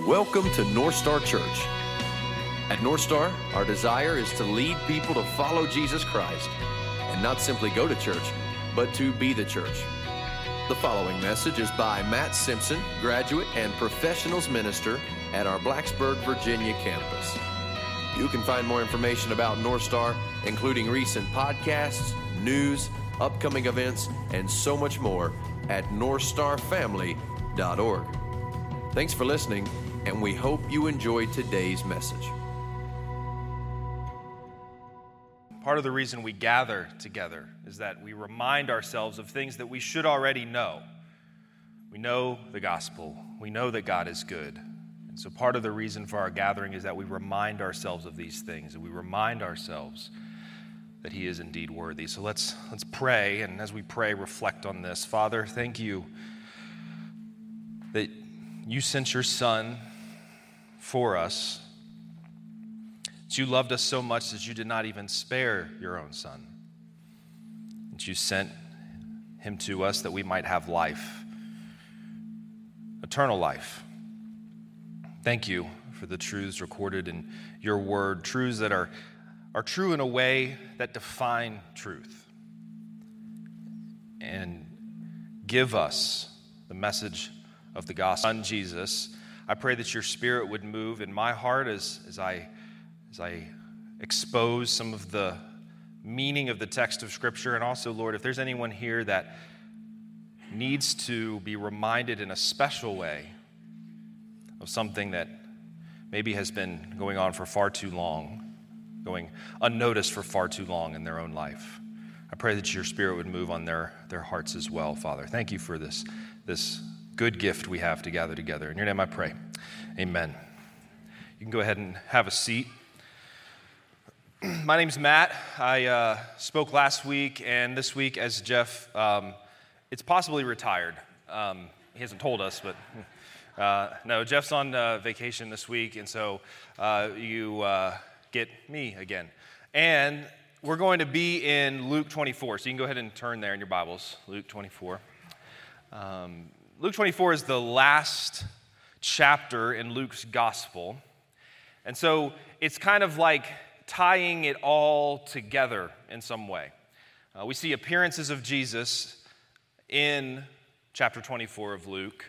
Welcome to North Star Church. At North Star, our desire is to lead people to follow Jesus Christ and not simply go to church, but to be the church. The following message is by Matt Simpson, graduate and professionals minister at our Blacksburg, Virginia campus. You can find more information about North Star, including recent podcasts, news, upcoming events, and so much more at northstarfamily.org. Thanks for listening, and we hope you enjoyed today's message. Part of the reason we gather together is that we remind ourselves of things that we should already know. We know the gospel. We know that God is good. And so part of the reason for our gathering is that we remind ourselves of these things, and we remind ourselves that He is indeed worthy. So let's pray, and as we pray, reflect on this. Father, thank you that you sent your Son for us. That you loved us so much that you did not even spare your own Son. That you sent him to us that we might have life, eternal life. Thank you for the truths recorded in your word, truths that are true in a way that define truth. And give us the message of the gospel. Son Jesus, I pray that your Spirit would move in my heart as I expose some of the meaning of the text of Scripture. And also, Lord, if there's anyone here that needs to be reminded in a special way of something that maybe has been going on for far too long, going unnoticed for far too long in their own life, I pray that your Spirit would move on their hearts as well, Father. Thank you for this good gift we have to gather together. In your name I pray. Amen. You can go ahead and have a seat. My name's Matt. I spoke last week and this week as Jeff. It's possibly retired. He hasn't told us, but no, Jeff's on vacation this week, and so you get me again. And we're going to be in Luke 24, so you can go ahead and turn there in your Bibles, Luke 24. Luke 24 is the last chapter in Luke's gospel, and so it's kind of like tying it all together in some way. We see appearances of Jesus in chapter 24 of Luke,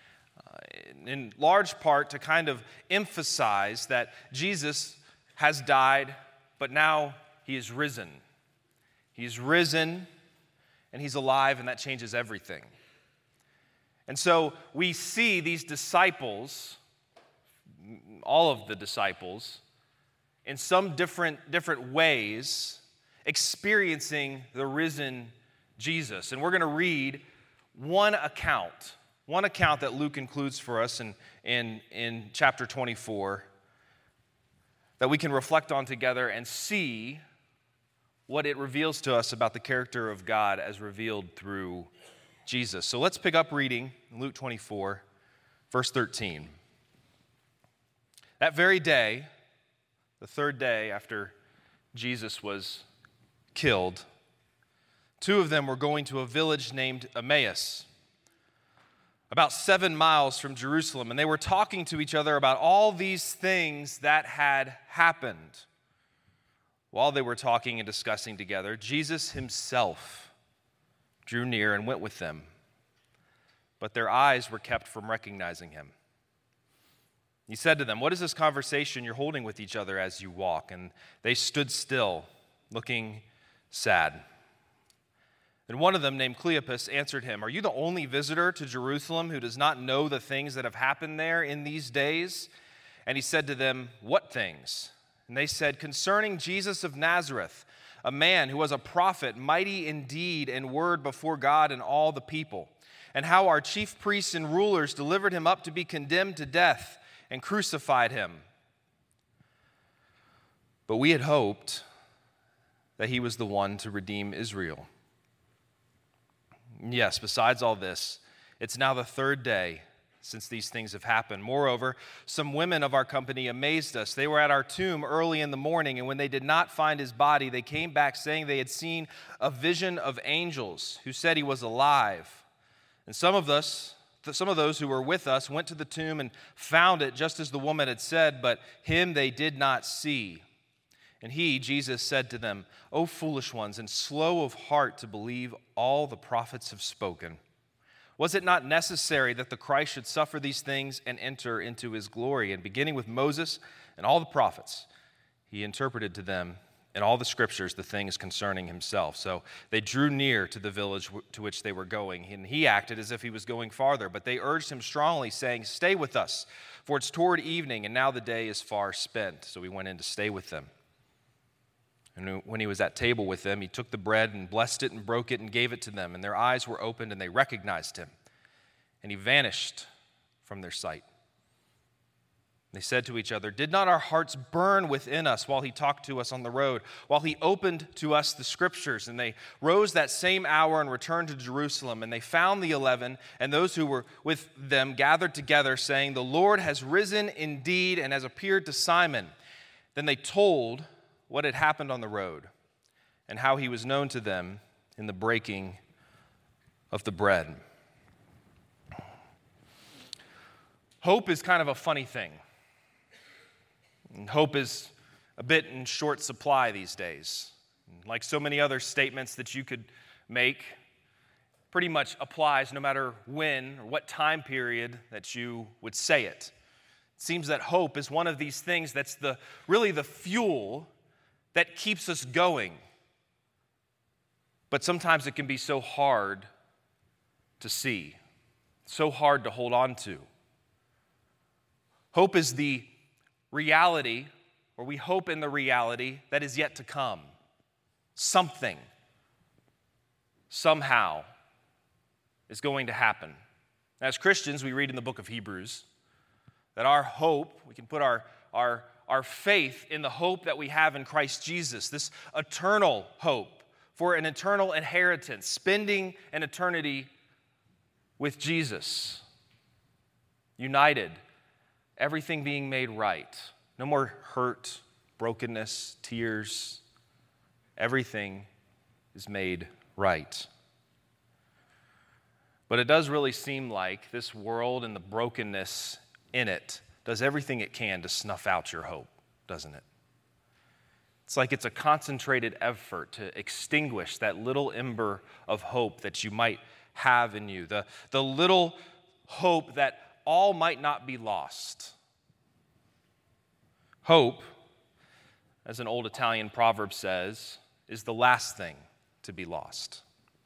in large part to kind of emphasize that Jesus has died, but now he is risen. He's risen, and he's alive, and that changes everything. And so we see these disciples, all of the disciples, in some different ways, experiencing the risen Jesus. And we're going to read one account that Luke includes for us in chapter 24 that we can reflect on together and see what it reveals to us about the character of God as revealed through Jesus. So let's pick up reading Luke 24, verse 13. That very day, the third day after Jesus was killed, two of them were going to a village named Emmaus, about 7 miles from Jerusalem, and they were talking to each other about all these things that had happened. While they were talking and discussing together, Jesus himself drew near and went with them, but their eyes were kept from recognizing him. He said to them, "What is this conversation you're holding with each other as you walk?" And they stood still, looking sad. And one of them, named Cleopas, answered him, "Are you the only visitor to Jerusalem who does not know the things that have happened there in these days?" And he said to them, "What things?" And they said, "Concerning Jesus of Nazareth, a man who was a prophet, mighty in deed and word before God and all the people, and how our chief priests and rulers delivered him up to be condemned to death and crucified him. But we had hoped that he was the one to redeem Israel. Yes, besides all this, it's now the third day since these things have happened. Moreover, some women of our company amazed us. They were at our tomb early in the morning, and when they did not find his body, they came back saying they had seen a vision of angels who said he was alive. And some of us some of those who were with us went to the tomb and found it just as the woman had said, but him they did not see. And he, Jesus, said to them, O foolish ones, and slow of heart to believe all the prophets have spoken. Was it not necessary that the Christ should suffer these things and enter into his glory? And beginning with Moses and all the prophets, he interpreted to them in all the scriptures the things concerning himself. So they drew near to the village to which they were going, and he acted as if he was going farther. But they urged him strongly, saying, Stay with us, for it's toward evening, and now the day is far spent. So he went in to stay with them. And when he was at table with them, he took the bread and blessed it and broke it and gave it to them. And their eyes were opened and they recognized him. And he vanished from their sight. They said to each other, Did not our hearts burn within us while he talked to us on the road, while he opened to us the scriptures? And they rose that same hour and returned to Jerusalem. And they found the 11 and those who were with them gathered together, saying, The Lord has risen indeed and has appeared to Simon. Then they told what had happened on the road and how he was known to them in the breaking of the bread. Hope is kind of a funny thing. And hope is a bit in short supply these days. Like so many other statements that you could make, pretty much applies no matter when or what time period that you would say it. It seems that hope is one of these things that's really the fuel that keeps us going. But sometimes it can be so hard to see, so hard to hold on to. Hope is the reality, or we hope in the reality that is yet to come. Something, somehow, is going to happen. As Christians, we read in the book of Hebrews that our hope, we can put our faith in the hope that we have in Christ Jesus, this eternal hope for an eternal inheritance, spending an eternity with Jesus, united, everything being made right. No more hurt, brokenness, tears. Everything is made right. But it does really seem like this world and the brokenness in it does everything it can to snuff out your hope, doesn't it? It's like it's a concentrated effort to extinguish that little ember of hope that you might have in you, the little hope that all might not be lost. Hope, as an old Italian proverb says, is the last thing to be lost.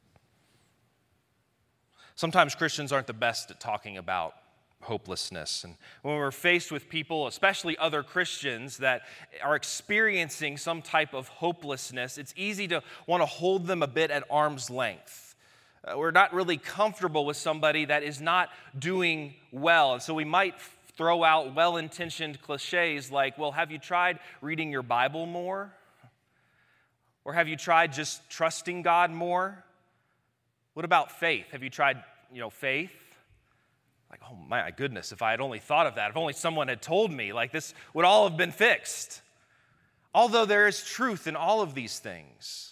Sometimes Christians aren't the best at talking about hopelessness. And when we're faced with people, especially other Christians, that are experiencing some type of hopelessness, it's easy to want to hold them a bit at arm's length. We're not really comfortable with somebody that is not doing well. And so we might throw out well-intentioned cliches like, well, have you tried reading your Bible more? Or have you tried just trusting God more? What about faith? Have you tried, faith? Like, oh my goodness, if I had only thought of that, if only someone had told me, like this would all have been fixed. Although there is truth in all of these things.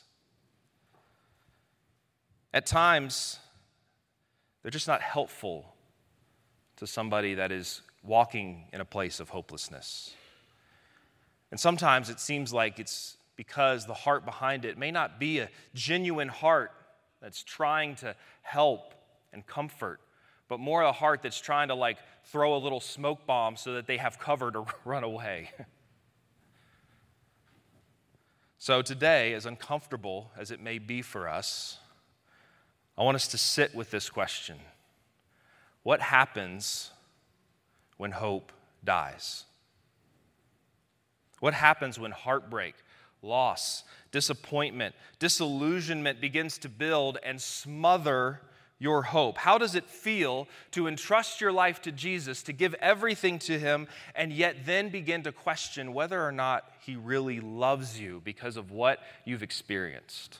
At times, they're just not helpful to somebody that is walking in a place of hopelessness. And sometimes it seems like it's because the heart behind it may not be a genuine heart that's trying to help and comfort, but more a heart that's trying to throw a little smoke bomb so that they have cover to run away. So today, as uncomfortable as it may be for us, I want us to sit with this question. What happens when hope dies? What happens when heartbreak, loss, disappointment, disillusionment begins to build and smother your hope? How does it feel to entrust your life to Jesus, to give everything to him, and yet then begin to question whether or not he really loves you because of what you've experienced?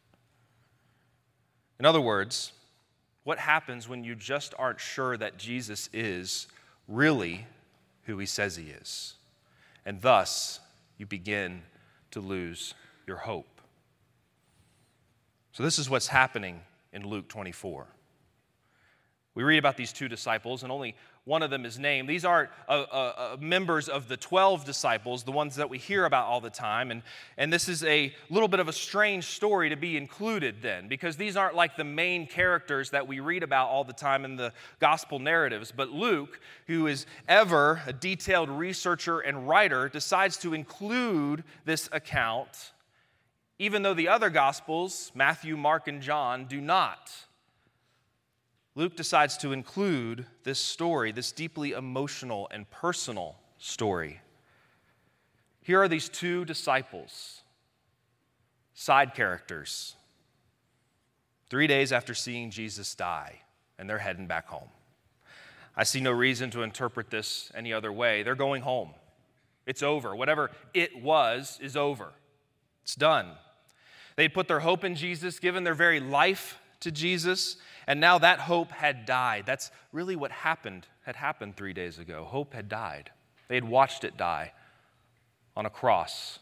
In other words, what happens when you just aren't sure that Jesus is really who he says he is? And thus, you begin to lose your hope. So this is what's happening in Luke 24. We read about these two disciples, and only one of them is named. These aren't members of the 12 disciples, the ones that we hear about all the time. And this is a little bit of a strange story to be included then, because these aren't like the main characters that we read about all the time in the gospel narratives. But Luke, who is ever a detailed researcher and writer, decides to include this account, even though the other gospels, Matthew, Mark, and John, do not. Luke decides to include this story, this deeply emotional and personal story. Here are these two disciples, side characters, 3 days after seeing Jesus die, and they're heading back home. I see no reason to interpret this any other way. They're going home. It's over. Whatever it was is over. It's done. They'd put their hope in Jesus, given their very life to Jesus, and now that hope had died. That's really what had happened 3 days ago. Hope had died. They had watched it die on a cross.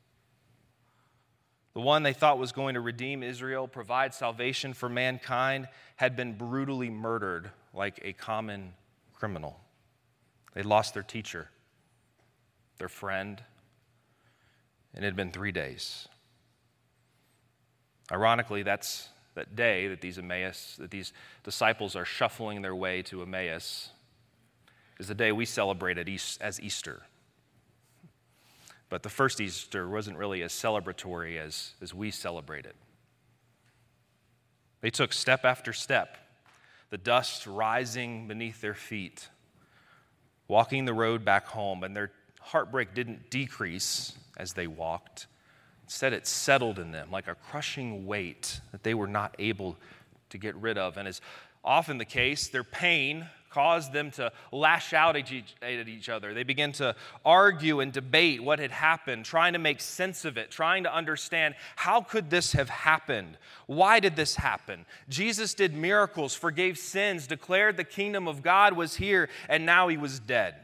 The one they thought was going to redeem Israel, provide salvation for mankind, had been brutally murdered like a common criminal. They'd lost their teacher, their friend, and it had been 3 days. Ironically, that's that day that these disciples are shuffling their way to Emmaus is the day we celebrate as Easter. But the first Easter wasn't really as celebratory as we celebrate it. They took step after step, the dust rising beneath their feet, walking the road back home, and their heartbreak didn't decrease as they walked. Instead, it settled in them like a crushing weight that they were not able to get rid of. And as often the case, their pain caused them to lash out at each other. They began to argue and debate what had happened, trying to make sense of it, trying to understand, how could this have happened? Why did this happen? Jesus did miracles, forgave sins, declared the kingdom of God was here, and now he was dead.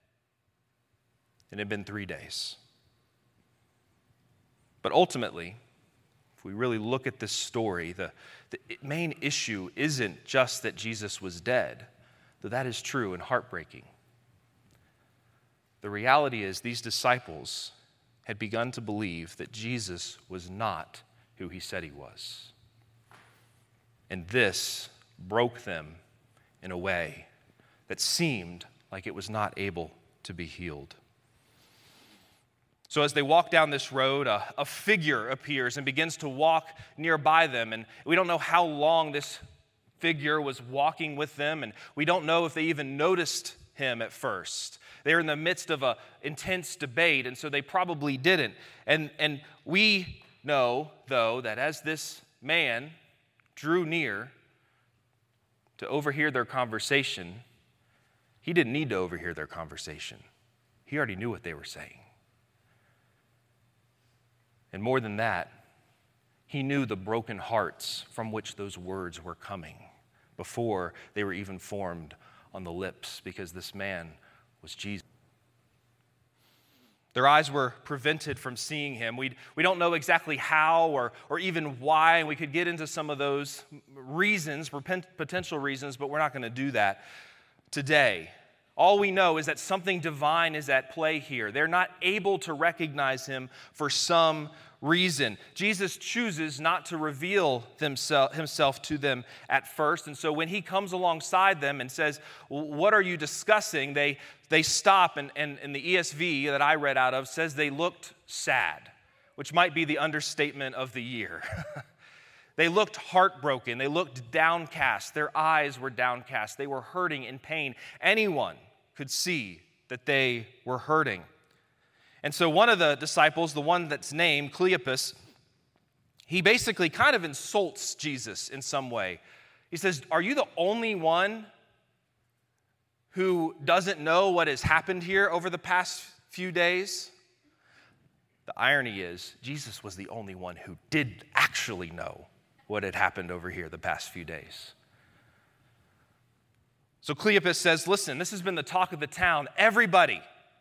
It had been 3 days. But ultimately, if we really look at this story, the main issue isn't just that Jesus was dead, though that is true and heartbreaking. The reality is these disciples had begun to believe that Jesus was not who he said he was. And this broke them in a way that seemed like it was not able to be healed. So as they walk down this road, a figure appears and begins to walk nearby them. And we don't know how long this figure was walking with them, and we don't know if they even noticed him at first. They were in the midst of an intense debate, and so they probably didn't. And we know, though, that as this man drew near to overhear their conversation, he didn't need to overhear their conversation. He already knew what they were saying. And more than that, he knew the broken hearts from which those words were coming before they were even formed on the lips, because this man was Jesus. Their eyes were prevented from seeing him. We don't know exactly how or even why, and we could get into some of those reasons, potential reasons, but we're not going to do that today. All we know is that something divine is at play here. They're not able to recognize him for some reason. Jesus chooses not to reveal himself to them at first. And so when he comes alongside them and says, "What are you discussing?" They stop, and the ESV that I read out of says they looked sad, which might be the understatement of the year. They looked heartbroken. They looked downcast. Their eyes were downcast. They were hurting in pain. Anyone could see that they were hurting. And so one of the disciples, the one that's named Cleopas, he basically kind of insults Jesus in some way. He says, "Are you the only one who doesn't know what has happened here over the past few days?" The irony is, Jesus was the only one who did actually know what had happened over here the past few days. So Cleopas says, "Listen, this has been the talk of the town. Everybody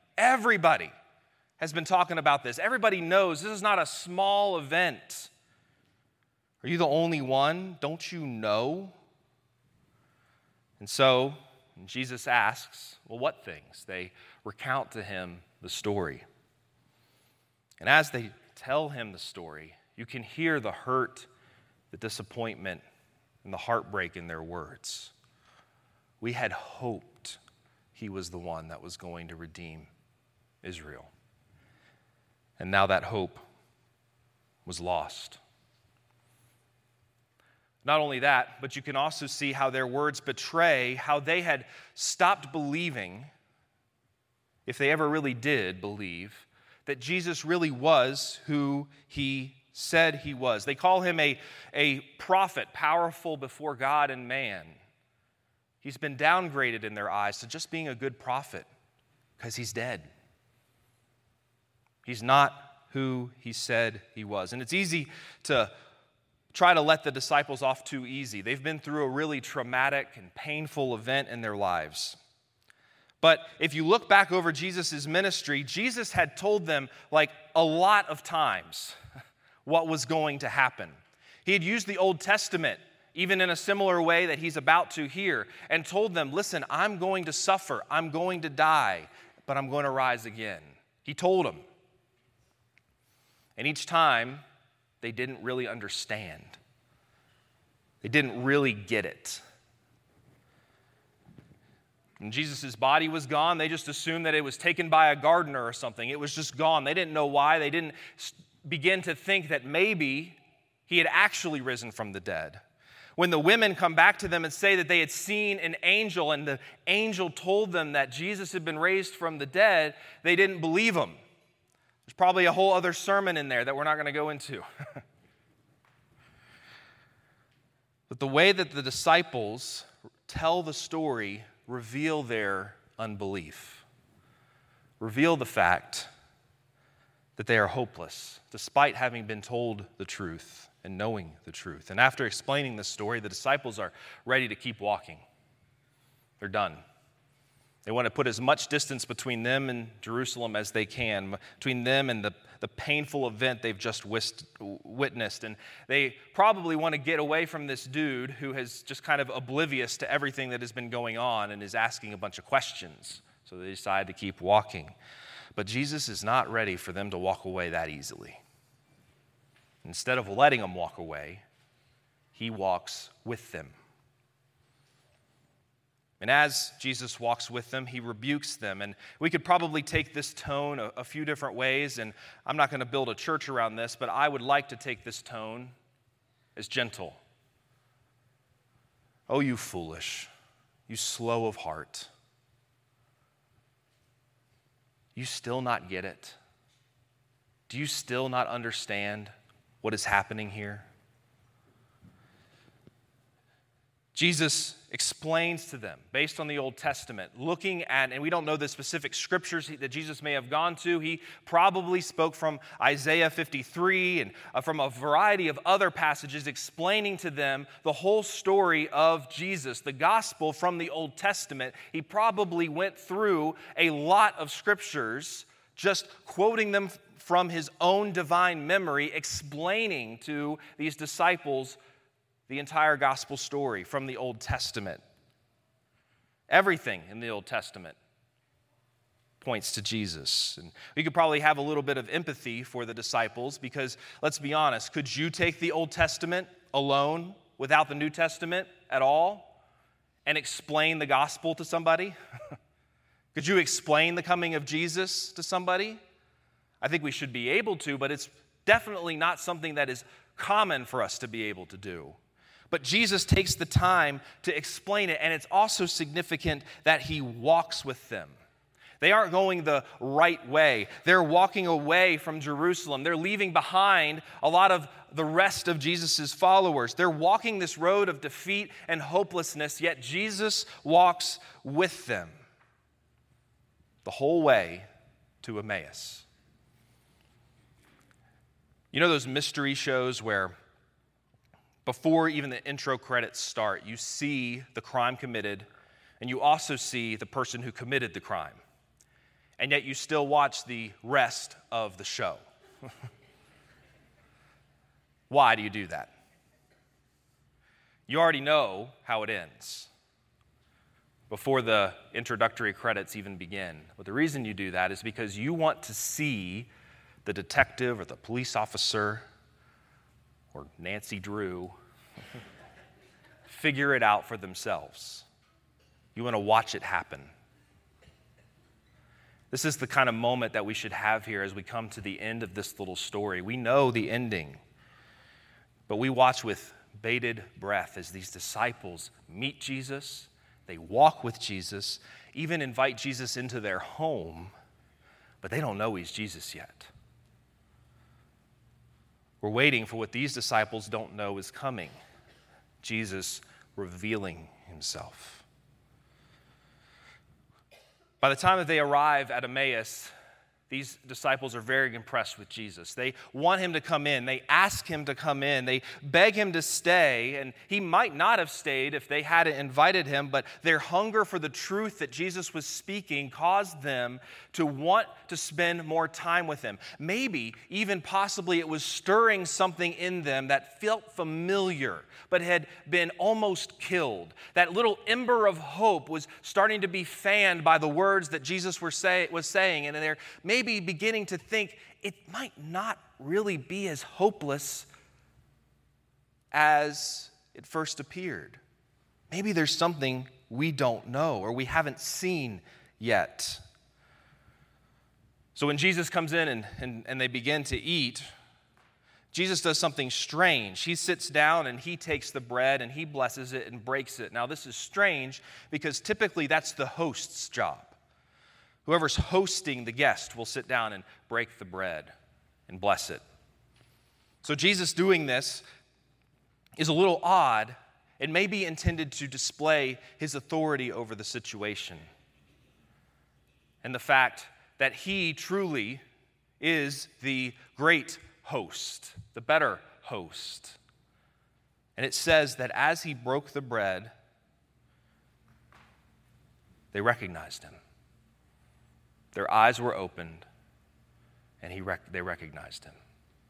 has been talking about this. Everybody knows this is not a small event. Are you the only one? Don't you know?" And so Jesus asks, well, what things? They recount to him the story. And as they tell him the story, you can hear the hurt, the disappointment, and the heartbreak in their words. We had hoped he was the one that was going to redeem Israel. And now that hope was lost. Not only that, but you can also see how their words betray how they had stopped believing, if they ever really did believe, that Jesus really was who he said he was. They call him a prophet, powerful before God and man. He's been downgraded in their eyes to just being a good prophet because he's dead. He's not who he said he was. And it's easy to try to let the disciples off too easy. They've been through a really traumatic and painful event in their lives. But if you look back over Jesus' ministry, Jesus had told them like a lot of times what was going to happen. He had used the Old Testament, even in a similar way that he's about to here, and told them, listen, I'm going to suffer, I'm going to die, but I'm going to rise again. He told them. And each time, they didn't really understand. They didn't really get it. When Jesus' body was gone, they just assumed that it was taken by a gardener or something. It was just gone. They didn't know why. They didn't begin to think that maybe he had actually risen from the dead. When the women come back to them and say that they had seen an angel and the angel told them that Jesus had been raised from the dead, they didn't believe him. There's probably a whole other sermon in there that we're not going to go into. But the way that the disciples tell the story reveal their unbelief, reveal the fact that they are hopeless, despite having been told the truth and knowing the truth. And after explaining this story, the disciples are ready to keep walking. They're done. They want to put as much distance between them and Jerusalem as they can, between them and the painful event they've just witnessed. And they probably want to get away from this dude who is just kind of oblivious to everything that has been going on and is asking a bunch of questions. So they decide to keep walking. But Jesus is not ready for them to walk away that easily. Instead of letting them walk away, he walks with them. And as Jesus walks with them, he rebukes them. And we could probably take this tone a few different ways, and I'm not going to build a church around this, but I would like to take this tone as gentle. Oh, you foolish, you slow of heart. You still not get it? Do you still not understand what is happening here? Jesus explains to them, based on the Old Testament, looking at, and we don't know the specific scriptures that Jesus may have gone to. He probably spoke from Isaiah 53 and from a variety of other passages explaining to them the whole story of Jesus, the gospel from the Old Testament. He probably went through a lot of scriptures, just quoting them from his own divine memory, explaining to these disciples the entire gospel story from the Old Testament. Everything in the Old Testament points to Jesus. And we could probably have a little bit of empathy for the disciples because, let's be honest, could you take the Old Testament alone without the New Testament at all and explain the gospel to somebody? Could you explain the coming of Jesus to somebody? I think we should be able to, but it's definitely not something that is common for us to be able to do. But Jesus takes the time to explain it, and it's also significant that he walks with them. They aren't going the right way. They're walking away from Jerusalem. They're leaving behind a lot of the rest of Jesus' followers. They're walking this road of defeat and hopelessness, yet Jesus walks with them the whole way to Emmaus. You know those mystery shows where before even the intro credits start, you see the crime committed, and you also see the person who committed the crime. And yet you still watch the rest of the show. Why do you do that? You already know how it ends. before the introductory credits even begin. But the reason you do that is because you want to see the detective or the police officer or Nancy Drew figure it out for themselves. You want to watch it happen. This is the kind of moment that we should have here as we come to the end of this little story. We know the ending, but we watch with bated breath as these disciples meet Jesus, they walk with Jesus, even invite Jesus into their home, but they don't know he's Jesus yet. We're waiting for what these disciples don't know is coming, Jesus revealing himself. By the time that they arrive at Emmaus, these disciples are very impressed with Jesus. They want him to come in. They ask him to come in. They beg him to stay, and he might not have stayed if they hadn't invited him, but their hunger for the truth that Jesus was speaking caused them to want to spend more time with him. Maybe, even possibly, it was stirring something in them that felt familiar, but had been almost killed. That little ember of hope was starting to be fanned by the words that Jesus was saying, and they're maybe beginning to think it might not really be as hopeless as it first appeared. Maybe there's something we don't know or we haven't seen yet. So when Jesus comes in and they begin to eat, Jesus does something strange. He sits down and he takes the bread and he blesses it and breaks it. Now this is strange because typically that's the host's job. Whoever's hosting the guest will sit down and break the bread and bless it. So Jesus doing this is a little odd. It may be intended to display his authority over the situation and the fact that he truly is the great host, the better host. And it says that as he broke the bread, they recognized him. Their eyes were opened, and they recognized him.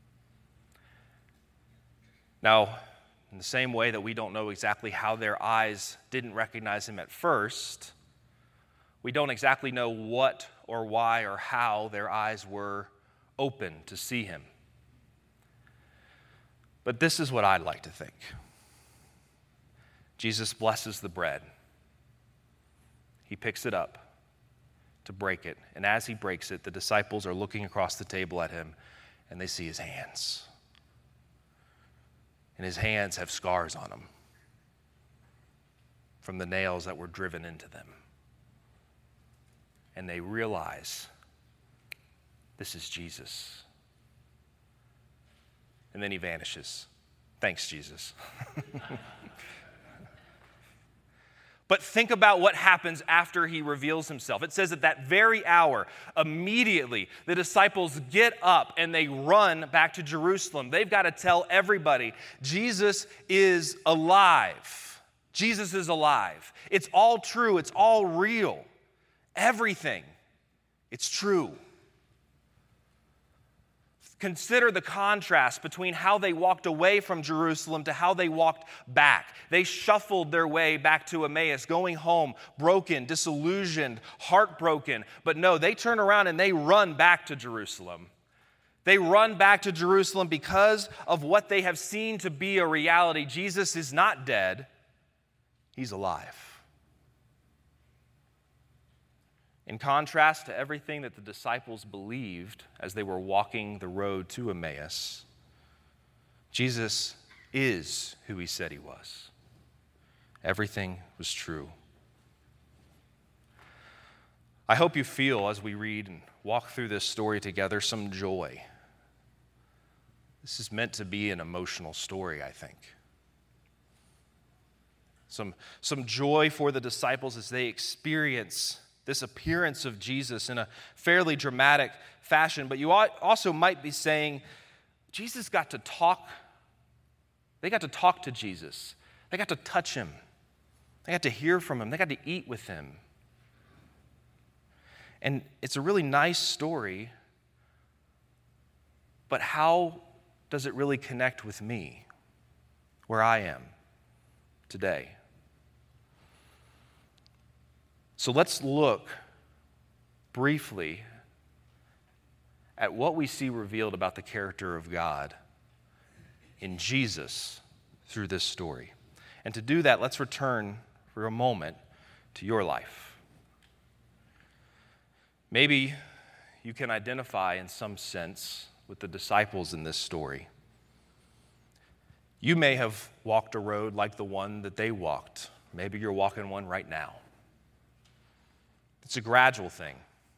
Now, in the same way that we don't know exactly how their eyes didn't recognize him at first, we don't exactly know what or why or how their eyes were open to see him. But this is what I'd like to think. Jesus blesses the bread. He picks it up to break it. And as he breaks it, the disciples are looking across the table at him, and they see his hands. And his hands have scars on them from the nails that were driven into them. And they realize this is Jesus. And then he vanishes. Thanks, Jesus. But think about what happens after he reveals himself. It says at that very hour, immediately, the disciples get up and they run back to Jerusalem. They've got to tell everybody, Jesus is alive. Jesus is alive. It's all true. It's all real. Everything. It's true. Consider the contrast between how they walked away from Jerusalem to how they walked back. They shuffled their way back to Emmaus, going home broken, disillusioned, heartbroken. But no, they turn around and they run back to Jerusalem. They run back to Jerusalem because of what they have seen to be a reality. Jesus is not dead. He's alive. In contrast to everything that the disciples believed as they were walking the road to Emmaus, Jesus is who he said he was. Everything was true. I hope you feel, as we read and walk through this story together, some joy. This is meant to be an emotional story, I think. Some joy for the disciples as they experience this appearance of Jesus in a fairly dramatic fashion. But you also might be saying, Jesus got to talk. They got to talk to Jesus. They got to touch him. They got to hear from him. They got to eat with him. And it's a really nice story, but how does it really connect with me, where I am today? So let's look briefly at what we see revealed about the character of God in Jesus through this story. And to do that, let's return for a moment to your life. Maybe you can identify in some sense with the disciples in this story. You may have walked a road like the one that they walked. Maybe you're walking one right now. It's a gradual thing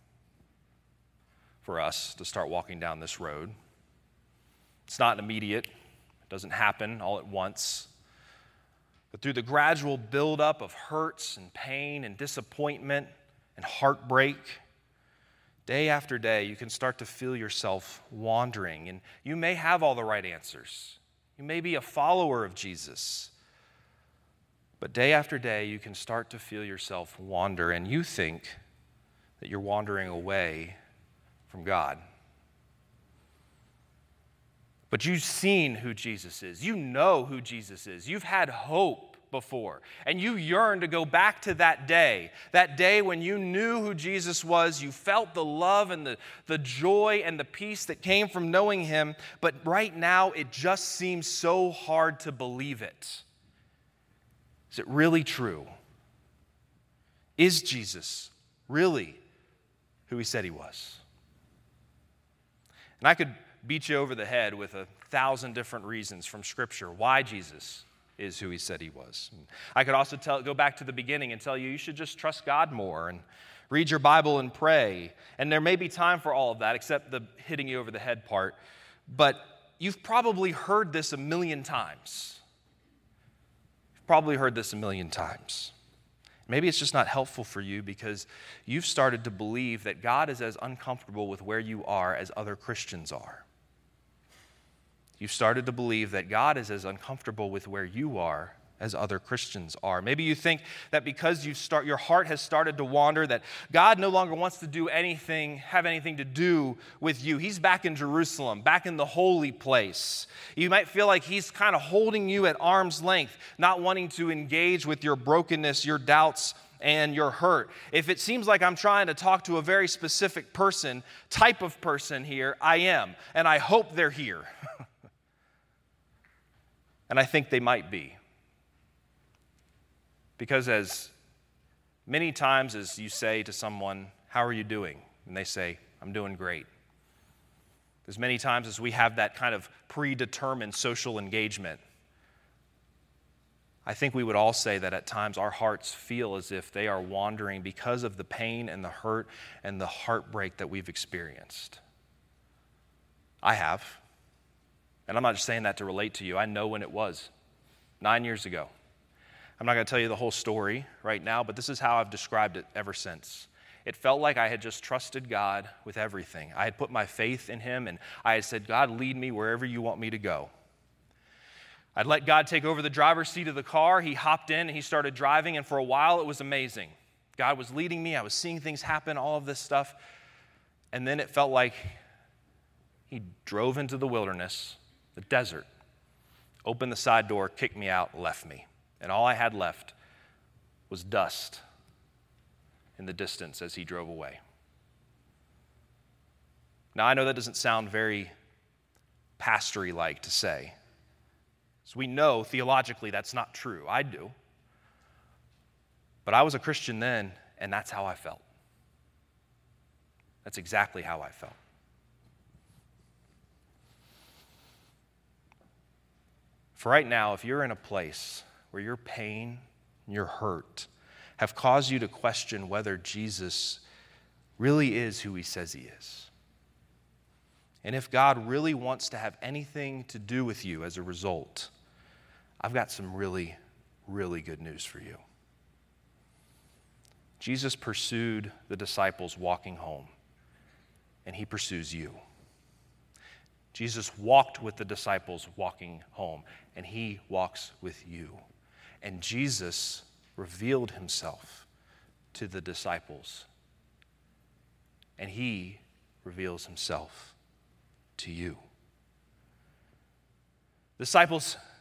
for us to start walking down this road. It's not immediate. It doesn't happen all at once. But through the gradual buildup of hurts and pain and disappointment and heartbreak, day after day, you can start to feel yourself wandering. And you may have all the right answers. You may be a follower of Jesus. But day after day, you can start to feel yourself wander, and you think that you're wandering away from God. But you've seen who Jesus is. You know who Jesus is. You've had hope before, and you yearn to go back to that day when you knew who Jesus was. You felt the love and the joy and the peace that came from knowing him, but right now it just seems so hard to believe it. Is it really true? Is Jesus really who he said he was? And I could beat you over the head with 1,000 different reasons from Scripture why Jesus is who he said he was. I could also go back to the beginning and tell you should just trust God more and read your Bible and pray. And there may be time for all of that, except the hitting you over the head part. But you've probably heard this a million times. You've probably heard this a million times. Maybe it's just not helpful for you because you've started to believe that God is as uncomfortable with where you are as other Christians are. You've started to believe that God is as uncomfortable with where you are as other Christians are. Maybe you think that because your heart has started to wander, that God no longer wants to do anything, have anything to do with you. He's back in Jerusalem, back in the holy place. You might feel like he's kind of holding you at arm's length, not wanting to engage with your brokenness, your doubts, and your hurt. If it seems like I'm trying to talk to a very specific type of person here, I am, and I hope they're here. And I think they might be. Because as many times as you say to someone, "How are you doing?" and they say, "I'm doing great." As many times as we have that kind of predetermined social engagement, I think we would all say that at times our hearts feel as if they are wandering because of the pain and the hurt and the heartbreak that we've experienced. I have. And I'm not just saying that to relate to you. I know when it was, 9 years ago. I'm not going to tell you the whole story right now, but this is how I've described it ever since. It felt like I had just trusted God with everything. I had put my faith in him, and I had said, "God, lead me wherever you want me to go." I'd let God take over the driver's seat of the car. He hopped in, and he started driving, and for a while, it was amazing. God was leading me. I was seeing things happen, all of this stuff. And then it felt like he drove into the wilderness, the desert, opened the side door, kicked me out, left me. And all I had left was dust in the distance as he drove away. Now, I know that doesn't sound very pastory-like to say. So we know theologically that's not true. I do. But I was a Christian then, and that's how I felt. That's exactly how I felt. For right now, if you're in a place where your pain and your hurt have caused you to question whether Jesus really is who he says he is, and if God really wants to have anything to do with you as a result, I've got some really, really good news for you. Jesus pursued the disciples walking home, and he pursues you. Jesus walked with the disciples walking home, and he walks with you. And Jesus revealed himself to the disciples, and he reveals himself to you. Disciples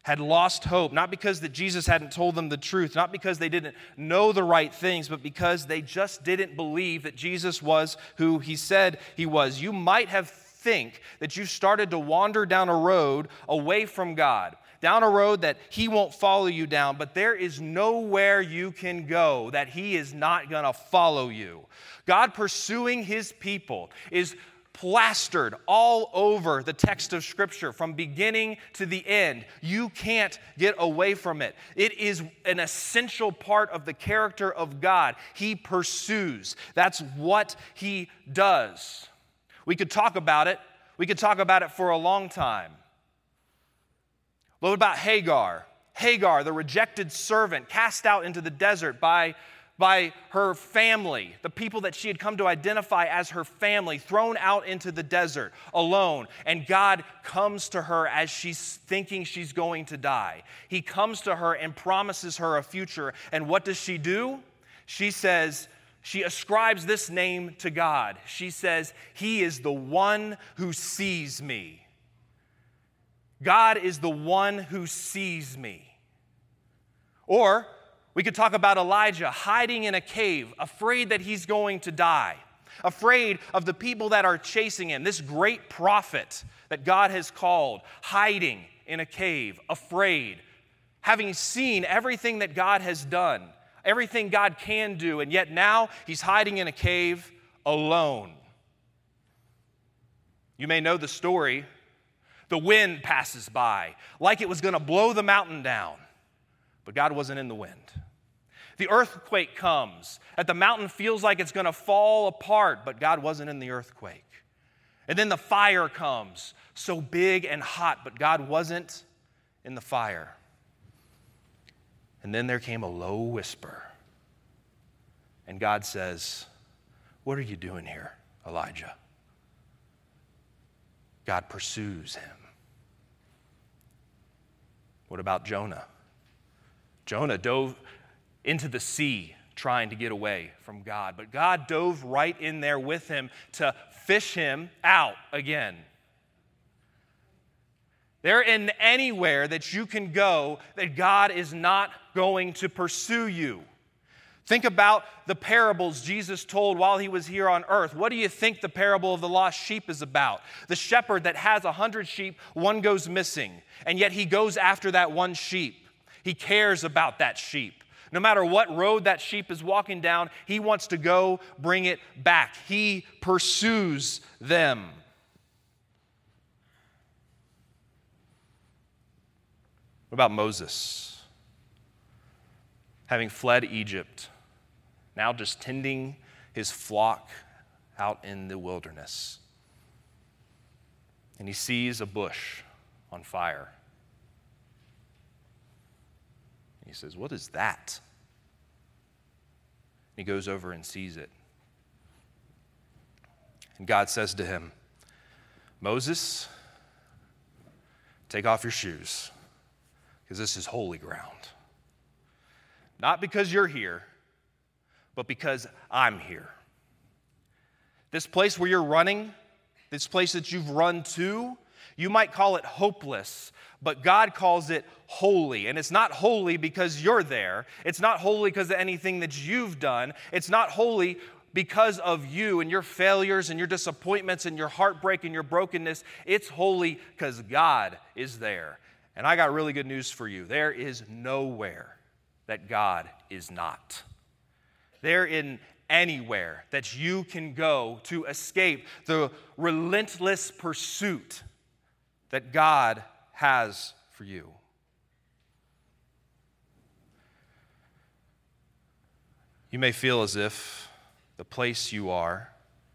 had lost hope, not because that Jesus hadn't told them the truth, not because they didn't know the right things, but because they just didn't believe that Jesus was who he said he was. You might have think that you've started to wander down a road away from God, down a road that he won't follow you down, but there is nowhere you can go that he is not going to follow you. God pursuing his people is plastered all over the text of Scripture from beginning to the end. You can't get away from it. It is an essential part of the character of God. He pursues. That's what he does. We could talk about it. We could talk about it for a long time. What about Hagar? Hagar, the rejected servant, cast out into the desert by her family, the people that she had come to identify as her family, thrown out into the desert alone. And God comes to her as she's thinking she's going to die. He comes to her and promises her a future. And what does she do? She says, she ascribes this name to God. She says, he is the one who sees me. God is the one who sees me. Or we could talk about Elijah hiding in a cave, afraid that he's going to die, afraid of the people that are chasing him, this great prophet that God has called, hiding in a cave, afraid, having seen everything that God has done, everything God can do, and yet now he's hiding in a cave alone. You may know the story. The wind passes by like it was going to blow the mountain down. But God wasn't in the wind. The earthquake comes, that the mountain feels like it's going to fall apart, but God wasn't in the earthquake. And then the fire comes, so big and hot, but God wasn't in the fire. And then there came a low whisper. And God says, "What are you doing here, Elijah?" God pursues him. What about Jonah? Jonah dove into the sea trying to get away from God, but God dove right in there with him to fish him out again. There isn't anywhere that you can go that God is not going to pursue you. Think about the parables Jesus told while he was here on earth. What do you think the parable of the lost sheep is about? The shepherd that has 100 sheep, one goes missing, and yet he goes after that one sheep. He cares about that sheep. No matter what road that sheep is walking down, he wants to go bring it back. He pursues them. What about Moses? Having fled Egypt, now just tending his flock out in the wilderness. And he sees a bush on fire. He says, "What is that?" He goes over and sees it. And God says to him, "Moses, take off your shoes, because this is holy ground. Not because you're here, but because I'm here. This place where you're running, this place that you've run to, you might call it hopeless, but God calls it holy. And it's not holy because you're there. It's not holy because of anything that you've done. It's not holy because of you and your failures and your disappointments and your heartbreak and your brokenness. It's holy because God is there. And I got really good news for you. There is nowhere that God is not. There isn't anywhere that you can go to escape the relentless pursuit that God has for you. You may feel as if the place you are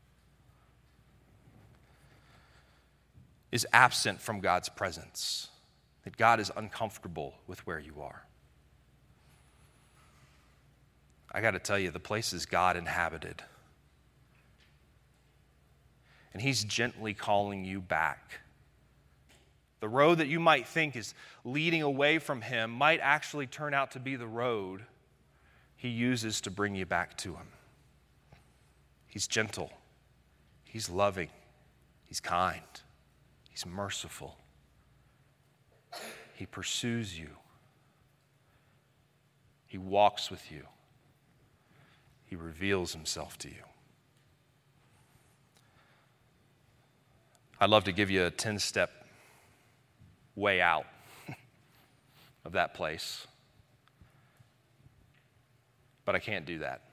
is absent from God's presence, that God is uncomfortable with where you are. I got to tell you, the place is God inhabited. And He's gently calling you back. The road that you might think is leading away from Him might actually turn out to be the road He uses to bring you back to Him. He's gentle. He's loving. He's kind. He's merciful. He pursues you. He walks with you. He reveals himself to you. I'd love to give you a 10-step way out of that place, but I can't do that.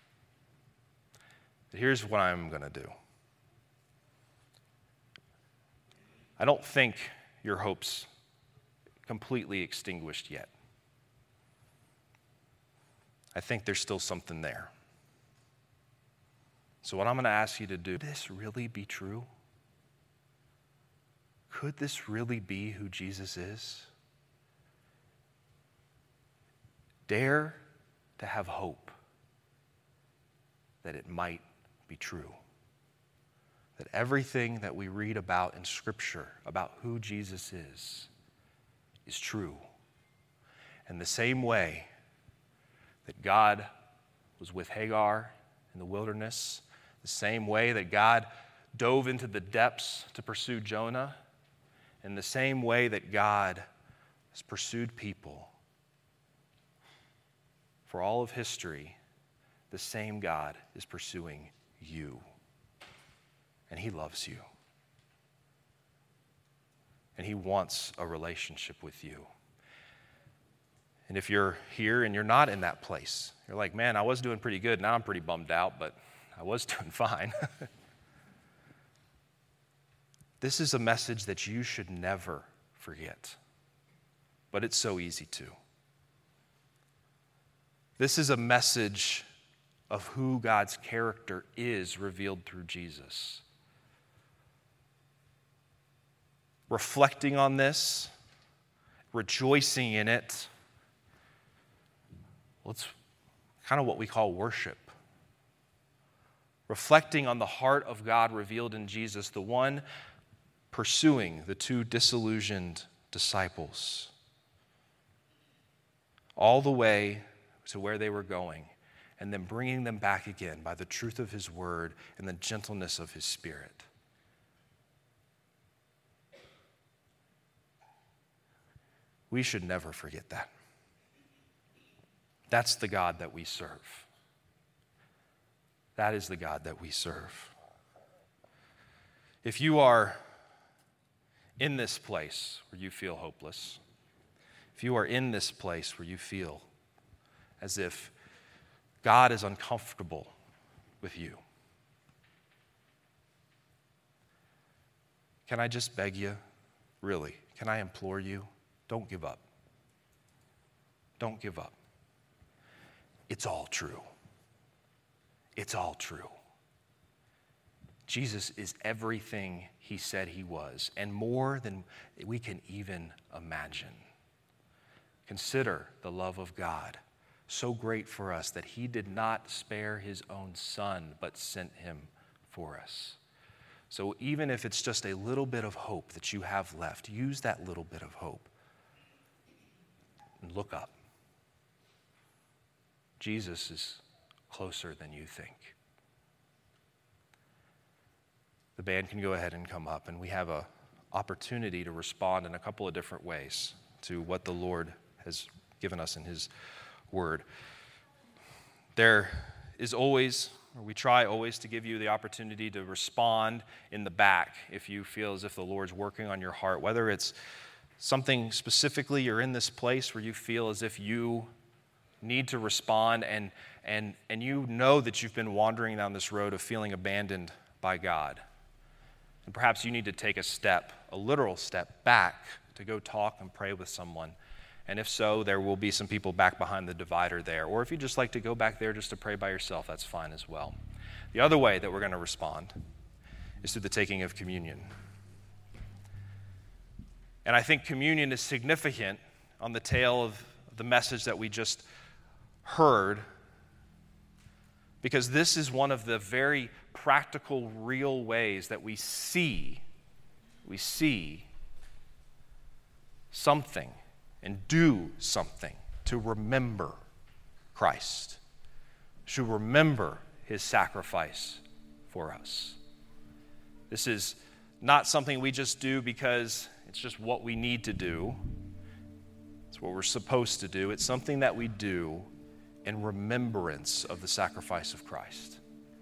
Here's what I'm going to do. I don't think your hope's completely extinguished yet. I think there's still something there. So what I'm going to ask you to do, could this really be true? Could this really be who Jesus is? Dare to have hope that it might be true. That everything that we read about in Scripture about who Jesus is true. And the same way that God was with Hagar in the wilderness, the same way that God dove into the depths to pursue Jonah, in the same way that God has pursued people for all of history, the same God is pursuing you. And he loves you. And he wants a relationship with you. And if you're here and you're not in that place, you're like, man, I was doing pretty good. Now I'm pretty bummed out, but I was doing fine. This is a message that you should never forget. But it's so easy to. This is a message of who God's character is revealed through Jesus. Reflecting on this, rejoicing in it, well, it's kind of what we call worship. Reflecting on the heart of God revealed in Jesus, the one pursuing the two disillusioned disciples all the way to where they were going, and then bringing them back again by the truth of his word and the gentleness of his spirit. We should never forget that. That's the God that we serve. That is the God that we serve. If you are in this place where you feel hopeless, if you are in this place where you feel as if God is uncomfortable with you, can I just beg you, really, can I implore you, don't give up. Don't give up. It's all true. It's all true. Jesus is everything he said he was, and more than we can even imagine. Consider the love of God, so great for us that he did not spare his own son, but sent him for us. So even if it's just a little bit of hope that you have left, use that little bit of hope and look up. Jesus is closer than you think. The band can go ahead and come up, and we have an opportunity to respond in a couple of different ways to what the Lord has given us in his word. There is always, or we try always to give you the opportunity to respond in the back if you feel as if the Lord's working on your heart, whether it's something specifically you're in this place where you feel as if you need to respond and you know that you've been wandering down this road of feeling abandoned by God. And perhaps you need to take a step, a literal step back to go talk and pray with someone. And if so, there will be some people back behind the divider there. Or if you just like to go back there just to pray by yourself, that's fine as well. The other way that we're going to respond is through the taking of communion. And I think communion is significant on the tail of the message that we just heard, because this is one of the very practical, real ways that we see something and do something to remember Christ, to remember his sacrifice for us. This is not something we just do because it's just what we need to do. It's what we're supposed to do. It's something that we do in remembrance of the sacrifice of Christ.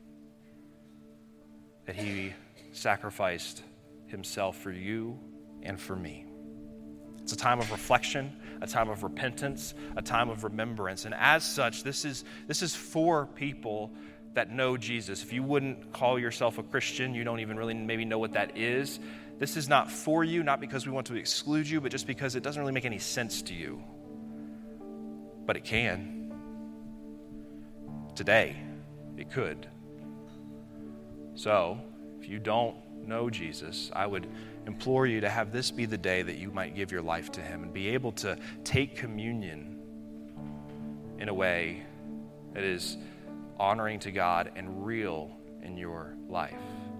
That he sacrificed himself for you and for me. It's a time of reflection, a time of repentance, a time of remembrance. And as such, this is for people that know Jesus. If you wouldn't call yourself a Christian, you don't even really maybe know what that is. This is not for you, not because we want to exclude you, but just because it doesn't really make any sense to you. But it can. Today, it could. So, if you don't know Jesus, I would implore you to have this be the day that you might give your life to him and be able to take communion in a way that is honoring to God and real in your life.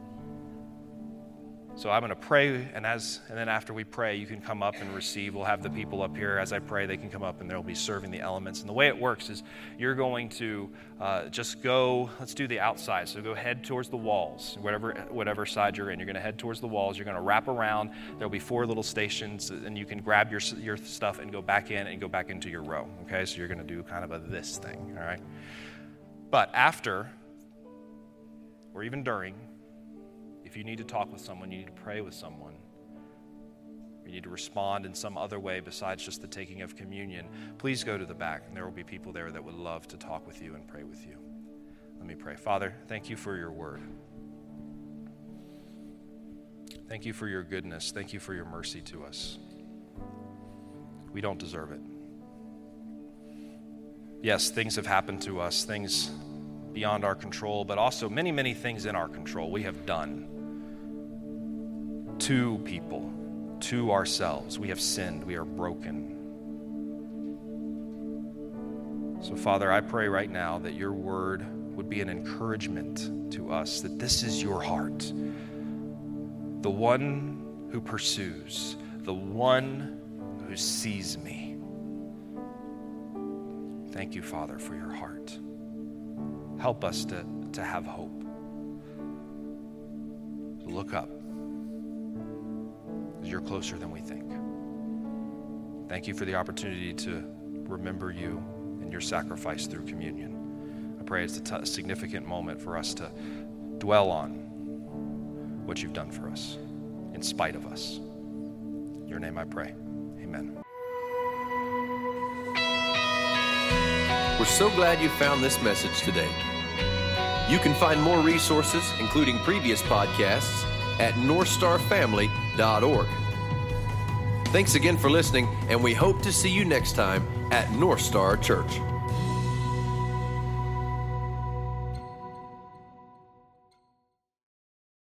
So I'm going to pray, and then after we pray, you can come up and receive. We'll have the people up here. As I pray, they can come up, and they'll be serving the elements. And the way it works is you're going to just go, let's do the outside. So go head towards the walls, whatever side you're in. You're going to head towards the walls. You're going to wrap around. There'll be 4 little stations, and you can grab your stuff and go back in and go back into your row. Okay, so you're going to do kind of a this thing, all right? But after, or even during, if you need to talk with someone, you need to pray with someone, you need to respond in some other way besides just the taking of communion, please go to the back, and there will be people there that would love to talk with you and pray with you. Let me pray. Father, thank you for your word. Thank you for your goodness. Thank you for your mercy to us. We don't deserve it. Yes, things have happened to us, things beyond our control, but also many, many things in our control we have done to people, to ourselves. We have sinned. We are broken. So, Father, I pray right now that your word would be an encouragement to us, that this is your heart, the one who pursues, the one who sees me. Thank you, Father, for your heart. Help us to have hope. To look up. You're closer than we think. Thank you for the opportunity to remember you and your sacrifice through communion. I pray it's a significant moment for us to dwell on what you've done for us, in spite of us. In your name I pray. Amen. We're so glad you found this message today. You can find more resources, including previous podcasts, at northstarfamily.org. Thanks again for listening, and we hope to see you next time at North Star Church.